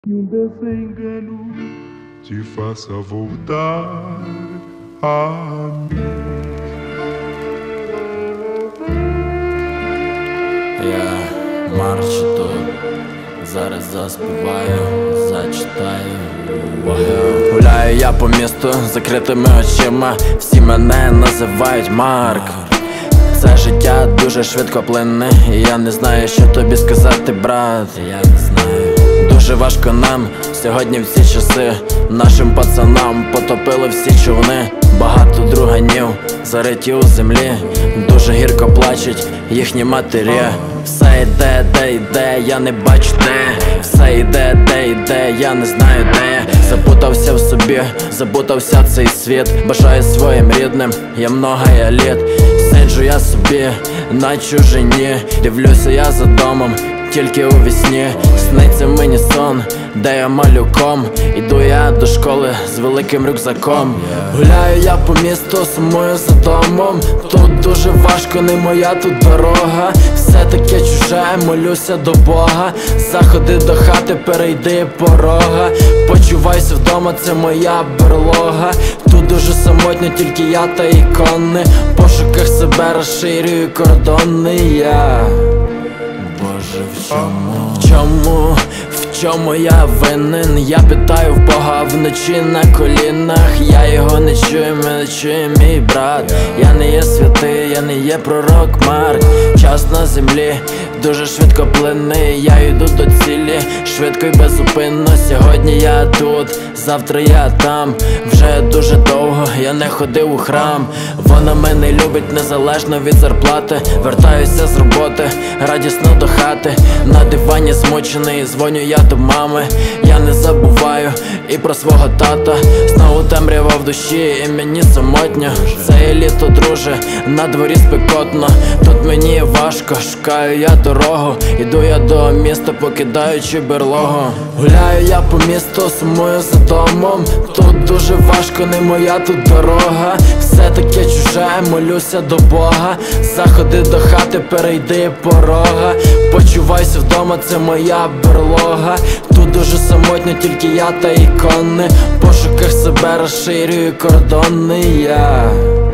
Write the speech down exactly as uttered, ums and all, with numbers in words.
Que um desengano te faça voltar a mim. Я марш тут, зараз заспіваю, зачитаю. Гуляю я по місту з закритими очима, всі мене називають Марк. Це життя дуже швидко плине, і я не знаю, що тобі сказати, брат. Я не знаю. Дуже важко нам сьогодні в ці часи. Нашим пацанам потопили всі човни. Багато друганів зариті у землі. Дуже гірко плачуть їхні матері. Все йде, де йде, я не бачу де. Все йде, де йде, я не знаю де. Запутався в собі, забутався цей світ. Бажаю своїм рідним, я много я літ. Сиджу я собі на чужині, дивлюся я за домом, тільки у вісні. Сниться мені сон, де я малюком. Іду я до школи з великим рюкзаком. Гуляю я по місту, сумую за домом. Тут дуже важко, не моя тут дорога. Все таке чуже, молюся до Бога. Заходи до хати, перейди порога. Почувайся вдома, це моя берлога. Тут дуже самотньо, тільки я та ікони. В пошуках себе розширюю кордони я. Боже, в чому? В чому? В чому я винен? Я питаю в Бога вночі на колінах. Я його не чую, мене чує мій брат. Я не є святий, я не є пророк Марк. Час на землі дуже швидко плине. Я йду до цілі, швидко й безупинно. Сьогодні я тут, завтра я там. Вже дуже довго я не ходив у храм. Вона мене любить незалежно від зарплати. Вертаюся з роботи, радісно до хати. На дивані змучений, дзвоню я до мами. Я не забуваю і про свого тата. Знову темрява в душі і мені самотньо. Це літо, друже, на дворі спекотно. Тут мені важко, шукаю я дорогу. Іду я до міста, покидаючи берлогу. Гуляю я по місту, сумую за домом. Тут дуже важко, не моя тут дорога. Все таке чуже, молюся до Бога. Заходи до хати, перейди порога. Почувайся вдома, це моя берлога. Тут дуже самотньо, тільки я та ікони. В пошуках себе розширюю кордони я.